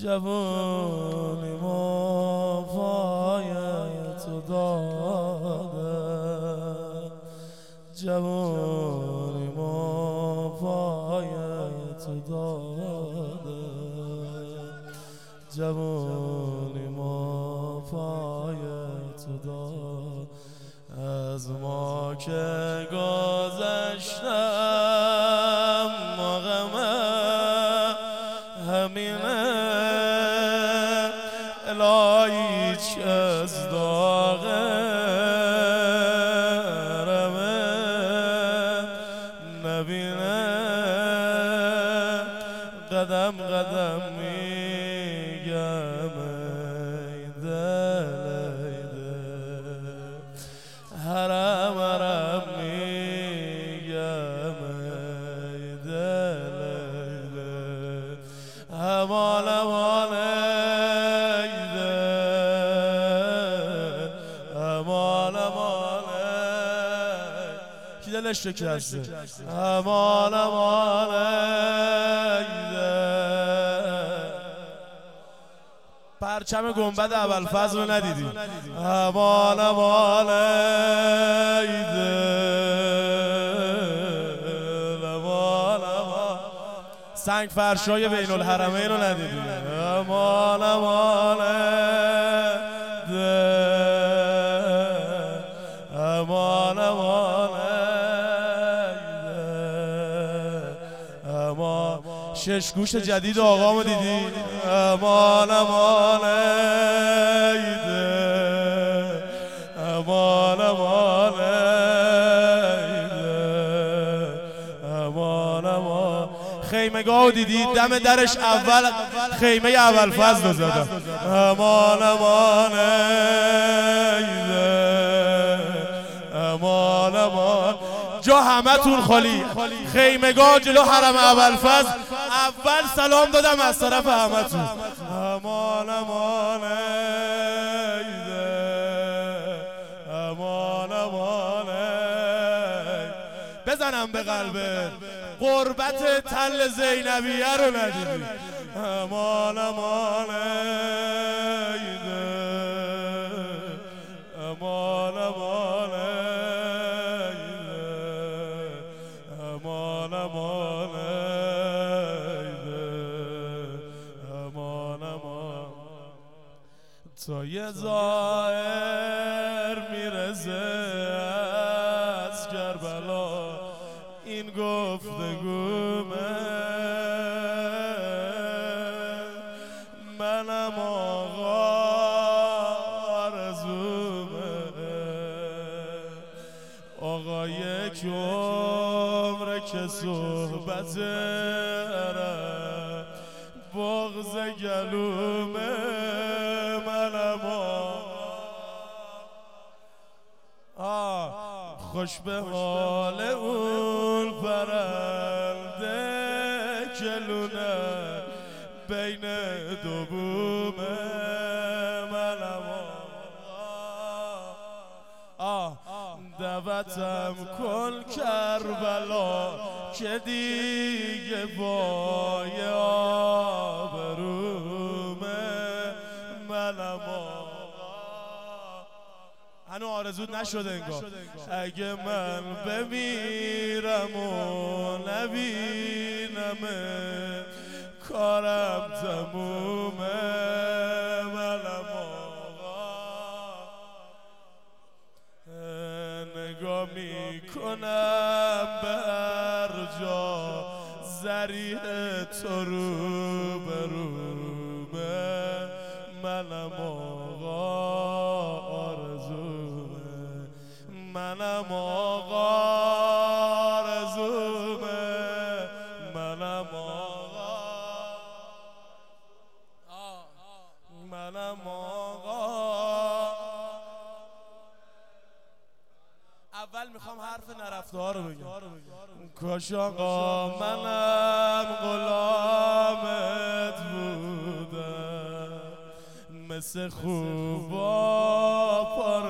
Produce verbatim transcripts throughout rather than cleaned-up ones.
جوانی ما پای تو داده، جوانی ما پای تو داده، جوانی ما پای تو داده. از ما که گذشتم غمه همینه، الهی هیچ از داغ رمه نبینه. قدم قدم میگم ای دل ای دل، حرم حرم میگم ای دل ای دل، امان امان ای دل، امان امان ای. کی دلش شکسته؟ امان امان ای دل. پرچم گنبد ابوالفضل رو ندیدی؟ امان امان ای دل، امان امان. سنگ فرشای بین الحرمین رو ندیدی؟ امان امان ای دل، امان امان ای دل، امان. شش گوش جدید آقامو دیدی؟ امان امان ای دل، امان امان ای دل، امان امان. خیمگاهو دیدی؟ دم درش اول خیمه ابوالفضل رو زدن. امان امان ای دل، امان امان. جا همه تون خالی، خیمگاه جلو حرم ابوالفضل اول سلام دادم از طرف همه تون. امان امان ای دل، امان امان ای. بزنم به قلبت قربت تل زینبیه رو ندیدی؟ امان امان ای دل، امان امان ای دل، امان امان ای دل، امان امان. تا یه ظاهر میرسه از کربلا این گفتگومه، منم آقا آرزومه، آقا یک عمره که صحبت عرب بغض گلومه، منم آقا خوش به حال اون پرنده کلونه بین دو بومه، منم آقا دعوتم کن کربلا که دیگه پای آبرومه، منم آقا. هنو آرزود نشده انگار. اگه من بمیرم و نبینمه کارم تمومه، منم آقا. نگاه میکنم بر جا ذریع تو رو برومه، منم آقا آرزومه، منم آقا آرزومه، منم آقا، منم آقا. اول میخوام حرف نرفته ها رو بگم. کاش آقا منم غلامت بودم، مثل خوبا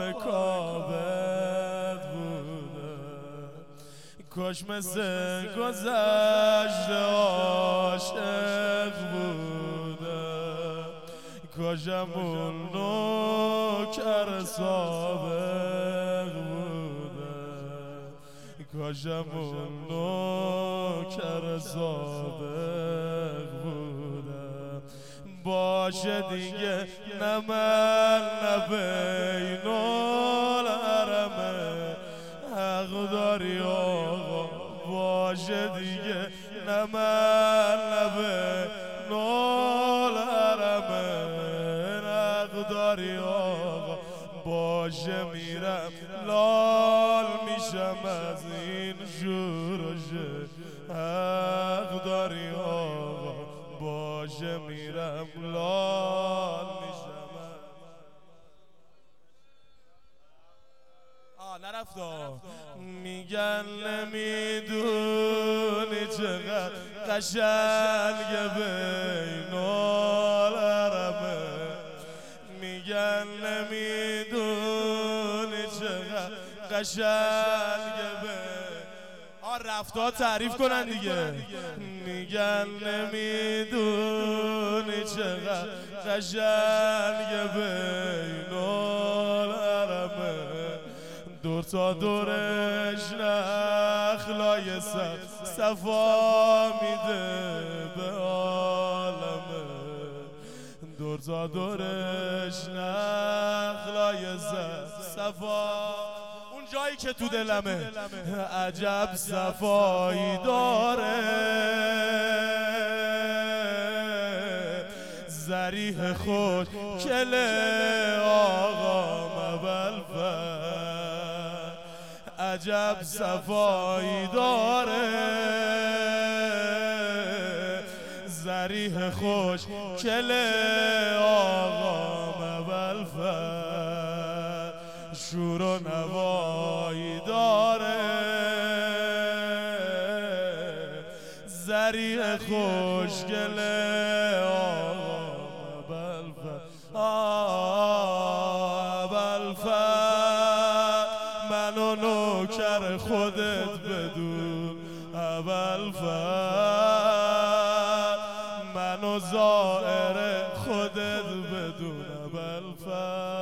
پارکابت بودم، کاش مثل گذشته عاشق بودم، کاشمون نوکر سابق بوده، کاشمون نوکر سابق بوده. باشه دیگه نه من نه بین الحرمه، حق داری آقا. باشه دیگه نه من نه بین الحرمه، حق داری آقا. باشه میرم لال میشم از این شورشه، حق داری آقا. باشه میرم لال میشم. آه نرفتا. میگن نمیدونی چقدر قشنگه بین الحرمه، میگن نمیدونی چقدر قشنگه بین. آه رفتا تعریف کنن دیگه. میگن نمیدونی چقدر قشنگه بین الحرمه، دور تا دورش نخلای سر صفا میده به عالمه، دور تا دورش نخلای سر صفا. اون جایی که تو دلمه عجب صفایی داره، ذریح خود کله آقا مبلفر، عجب صفایی داره، ذریح خوش کله آقا مبلفر، شور و نوایی داره، ذریح خوش کله آقا مبلفر. ابوالفضل منو نوکر خودت بدون، ابوالفضل منو زائر خودت بدون، ابوالفضل.